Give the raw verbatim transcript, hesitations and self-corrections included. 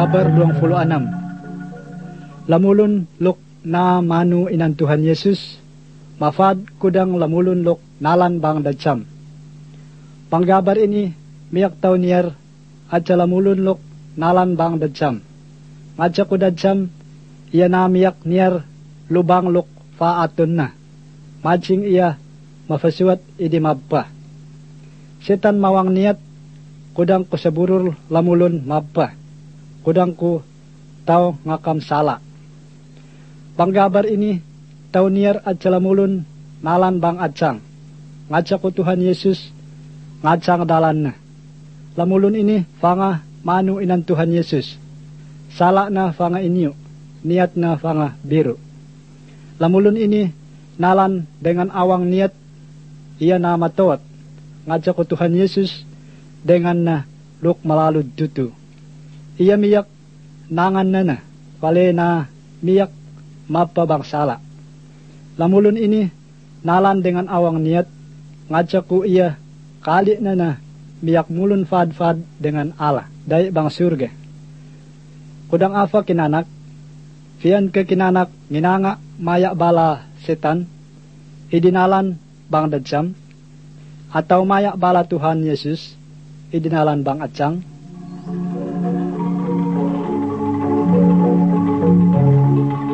Panggabar dua puluh enam. Lamulun luk na manu inan Tuhan Yesus, mafad kudang lamulun luk nalan bang dacam. Panggabar ini miyak tau niar aja lamulun luk nalan bang dacam. Ngaja ko dacam iya na miyak niar lubang luk faatun na. Majing iya mafasuat idi mabba. Setan mawang niat kudang ko saburul lamulun mabba. Kudang ko tau ngakam sala. Panggabar ini tau niar aja lamulun nalan bang acang. Ngaja ko Tuhan Yesus ngacang dalan na. Lamulun ini fanga manu inan Tuhan Yesus. Sala na fanga inyo, niat na fanga biru. Lamulun ini nalan dengan awang niat iya na matawat. Ngaja ko Tuhan Yesus dengan na luk malalud dutu. Iya miyak nangan na na, pale na miyak mapabang sala. Lamulun ini nalan dengan awang niat, ngajak ko iya kali na na miyak mulun fad-fad dengan Allah, day bang surga. Kudang afa kinanak, fiyan ke kinanak nginanga maya bala setan, idinalan bang dajam, atau maya bala Tuhan Yesus, idinalan bang acang,